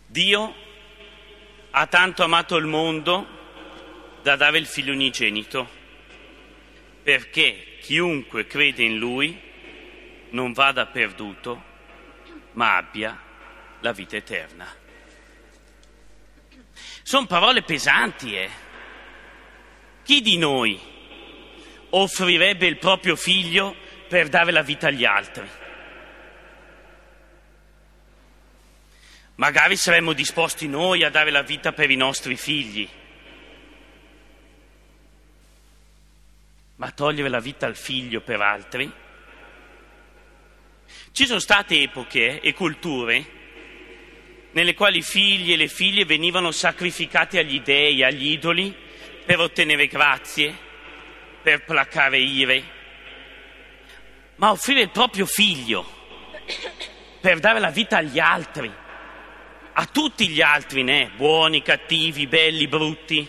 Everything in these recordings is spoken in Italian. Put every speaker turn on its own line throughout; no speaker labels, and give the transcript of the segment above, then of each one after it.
Dio ha tanto amato il mondo da dare il Figlio unigenito, perché chiunque crede in Lui non vada perduto, ma abbia la vita eterna. Sono parole pesanti, Chi di noi offrirebbe il proprio figlio per dare la vita agli altri? Magari saremmo disposti noi a dare la vita per i nostri figli, ma togliere la vita al figlio per altri? Ci sono state epoche e culture nelle quali i figli e le figlie venivano sacrificati agli dei, agli idoli, per ottenere grazie, per placare ire. Ma offrire il proprio figlio per dare la vita agli altri, a tutti gli altri, buoni, cattivi, belli, brutti,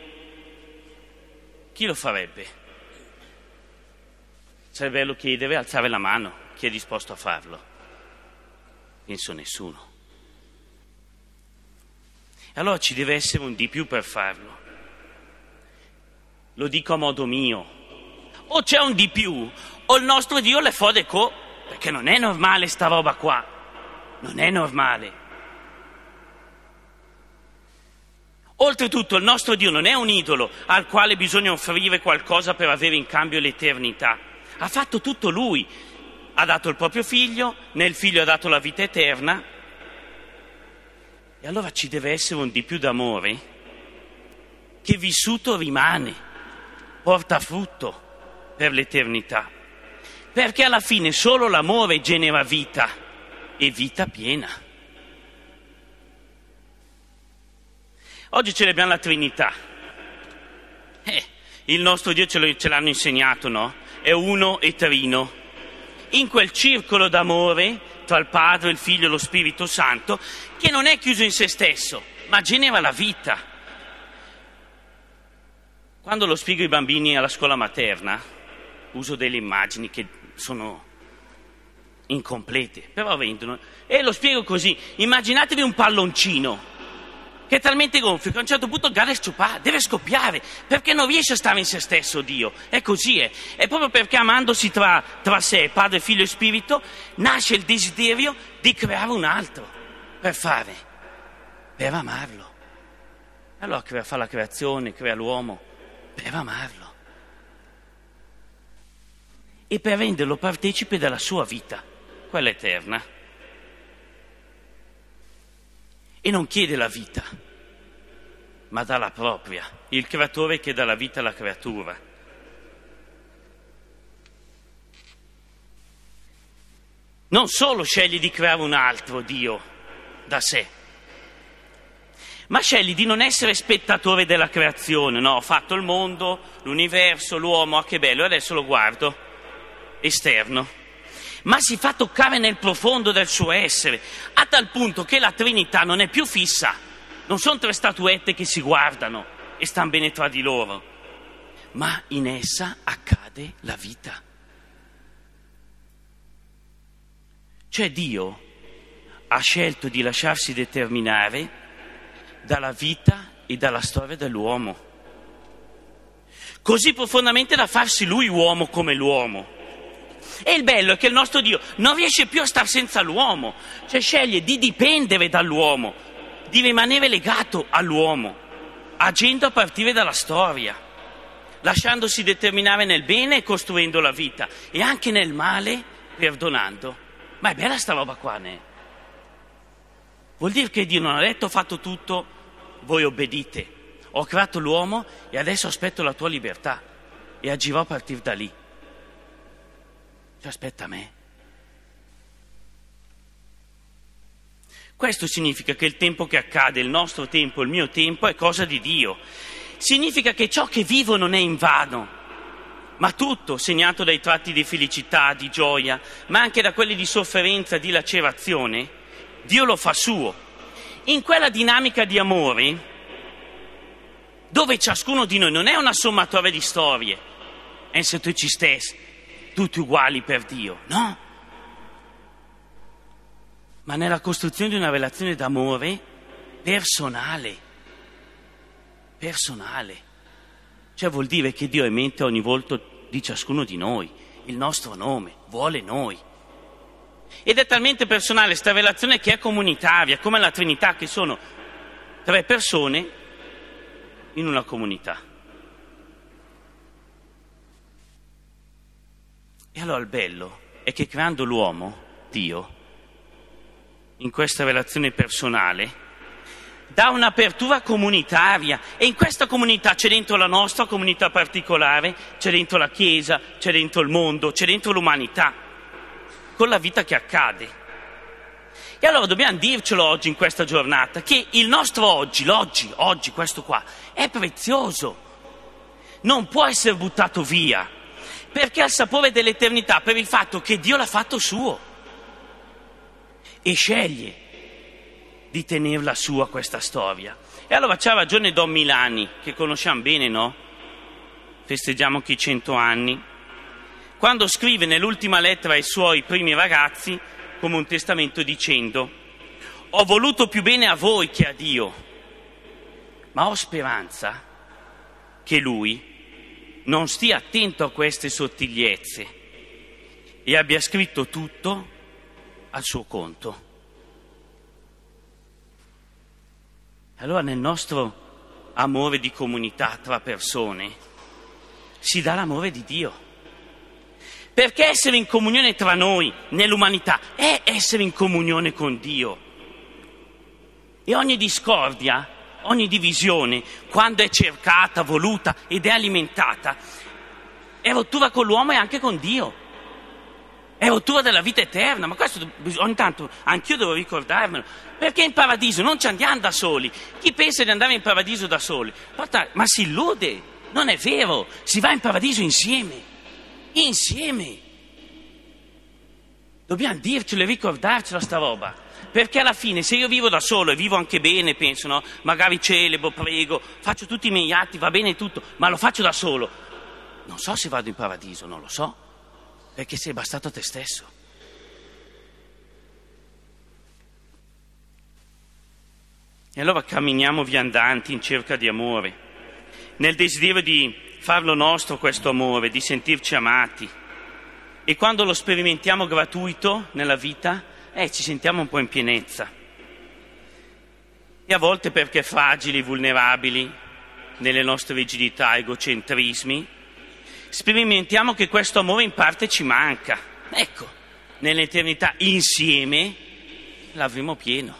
chi lo farebbe? Sarebbe bello chiedere, alzare la mano, chi è disposto a farlo? Penso nessuno. Allora ci deve essere un di più per farlo. Lo dico a modo mio. O c'è un di più, o il nostro Dio le fode perché non è normale sta roba qua. Non è normale. Oltretutto il nostro Dio non è un idolo al quale bisogna offrire qualcosa per avere in cambio l'eternità. Ha fatto tutto Lui. Ha dato il proprio figlio, nel figlio ha dato la vita eterna. E allora ci deve essere un di più d'amore che vissuto rimane, porta frutto per l'eternità. Perché alla fine solo l'amore genera vita e vita piena. Oggi celebriamo la Trinità. Il nostro Dio ce l'hanno insegnato, no? È uno e trino. In quel circolo d'amore tra il Padre, il Figlio e lo Spirito Santo, che non è chiuso in se stesso, ma genera la vita. Quando lo spiego ai bambini alla scuola materna, uso delle immagini che sono incomplete, però rendono. E lo spiego così: immaginatevi un palloncino che è talmente gonfio che a un certo punto deve scoppiare, perché non riesce a stare in se stesso Dio. È così, è proprio perché amandosi tra sé, Padre, Figlio e Spirito, nasce il desiderio di creare un altro per amarlo. Allora fa la creazione, crea l'uomo per amarlo e per renderlo partecipe della sua vita, quella eterna. E non chiede la vita, ma dà la propria, il creatore che dà la vita alla creatura. Non solo sceglie di creare un altro Dio da sé, ma sceglie di non essere spettatore della creazione. No, ho fatto il mondo, l'universo, l'uomo, che bello, adesso lo guardo, esterno. Ma si fa toccare nel profondo del suo essere, a tal punto che la Trinità non è più fissa, non sono tre statuette che si guardano e stanno bene tra di loro, ma in essa accade la vita. Cioè Dio ha scelto di lasciarsi determinare dalla vita e dalla storia dell'uomo, così profondamente da farsi Lui uomo come l'uomo. E il bello è che il nostro Dio non riesce più a star senza l'uomo, cioè sceglie di dipendere dall'uomo, di rimanere legato all'uomo, agendo a partire dalla storia, lasciandosi determinare nel bene e costruendo la vita, e anche nel male perdonando. Ma è bella sta roba qua, ne? Vuol dire che Dio non ha detto: ho fatto tutto, voi obbedite, ho creato l'uomo e adesso aspetto la tua libertà e agirò a partire da lì. Aspetta me. Questo significa che il tempo che accade, il nostro tempo, il mio tempo, è cosa di Dio. Significa che ciò che vivo non è invano, ma tutto segnato dai tratti di felicità, di gioia, ma anche da quelli di sofferenza, di lacerazione, Dio lo fa suo. In quella dinamica di amore, dove ciascuno di noi non è una sommatoria di storie, è se tu ci stessi, tutti uguali per Dio, no? Ma nella costruzione di una relazione d'amore personale. Cioè vuol dire che Dio ha in mente ogni volto di ciascuno di noi, il nostro nome, vuole noi. Ed è talmente personale questa relazione che è comunitaria, come la Trinità, che sono 3 persone in una comunità. E allora il bello è che creando l'uomo, Dio, in questa relazione personale, dà un'apertura comunitaria, e in questa comunità c'è dentro la nostra comunità particolare, c'è dentro la Chiesa, c'è dentro il mondo, c'è dentro l'umanità, con la vita che accade. E allora dobbiamo dircelo oggi in questa giornata, che il nostro oggi, questo qua, è prezioso, non può essere buttato via, perché ha il sapore dell'eternità per il fatto che Dio l'ha fatto suo e sceglie di tenerla sua questa storia. E allora c'ha ragione Don Milani, che conosciamo bene, no? Festeggiamo anche i 100 anni, quando scrive nell'ultima lettera ai suoi primi ragazzi come un testamento dicendo: ho voluto più bene a voi che a Dio, ma ho speranza che Lui non stia attento a queste sottigliezze e abbia scritto tutto al suo conto. Allora nel nostro amore di comunità tra persone si dà l'amore di Dio, perché essere in comunione tra noi nell'umanità è essere in comunione con Dio. E ogni discordia, ogni divisione, quando è cercata, voluta ed è alimentata, è rottura con l'uomo e anche con Dio. È rottura della vita eterna, ma questo ogni tanto anch'io devo ricordarmelo, perché in paradiso non ci andiamo da soli. Chi pensa di andare in paradiso da soli? Ma si illude, non è vero, si va in paradiso insieme. Dobbiamo dircelo e ricordarcela sta roba, perché alla fine se io vivo da solo e vivo anche bene, penso, no? Magari celebro, prego, faccio tutti i miei atti, va bene tutto, ma lo faccio da solo, non so se vado in paradiso, non lo so, perché sei bastato a te stesso. E allora camminiamo viandanti in cerca di amore, nel desiderio di farlo nostro questo amore, di sentirci amati. E quando lo sperimentiamo gratuito nella vita, ci sentiamo un po' in pienezza. E a volte, perché fragili, vulnerabili, nelle nostre rigidità, egocentrismi, sperimentiamo che questo amore in parte ci manca. Ecco, nell'eternità insieme l'avremo pieno.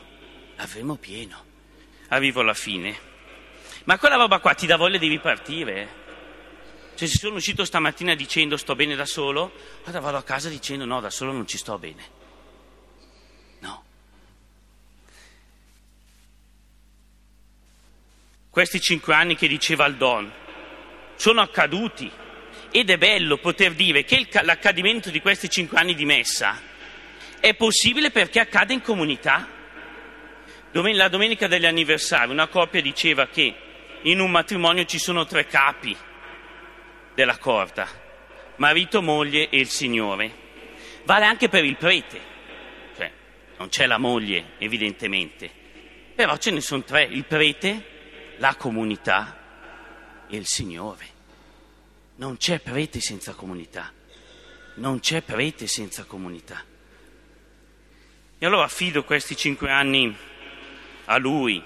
Arrivo alla fine. Ma quella roba qua ti dà voglia di ripartire. Cioè, se sono uscito stamattina dicendo sto bene da solo, allora vado a casa dicendo no, da solo non ci sto bene. No. Questi 5 anni che diceva Aldon sono accaduti, ed è bello poter dire che l'accadimento di questi 5 anni di messa è possibile perché accade in comunità. La domenica degli anniversari una coppia diceva che in un matrimonio ci sono 3 capi della corda: marito, moglie e il Signore. Vale anche per il prete, cioè non c'è la moglie evidentemente, però ce ne sono 3: il prete, la comunità e il Signore. Non c'è prete senza comunità, E allora affido questi 5 anni a Lui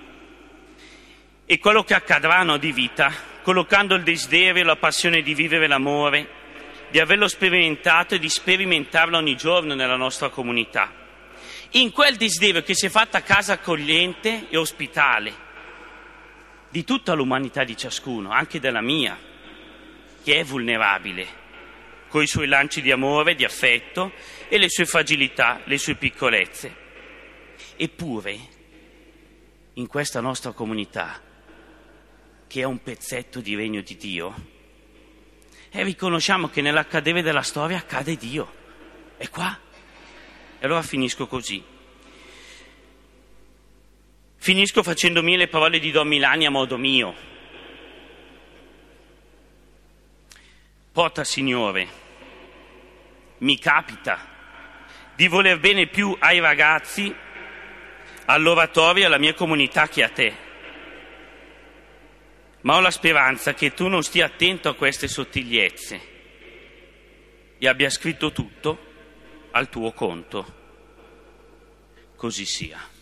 e quello che accadranno di vita, collocando il desiderio e la passione di vivere l'amore, di averlo sperimentato e di sperimentarlo ogni giorno nella nostra comunità. In quel desiderio che si è fatta casa accogliente e ospitale di tutta l'umanità di ciascuno, anche della mia, che è vulnerabile, con i suoi lanci di amore, di affetto e le sue fragilità, le sue piccolezze. Eppure, in questa nostra comunità, che è un pezzetto di regno di Dio, e riconosciamo che nell'accadere della storia accade Dio, è qua. E allora finisco così. Finisco facendo mie le parole di Don Milani a modo mio. Porta, Signore, mi capita di voler bene più ai ragazzi, all'oratorio e alla mia comunità che a te. Ma ho la speranza che tu non stia attento a queste sottigliezze e abbia scritto tutto al tuo conto. Così sia.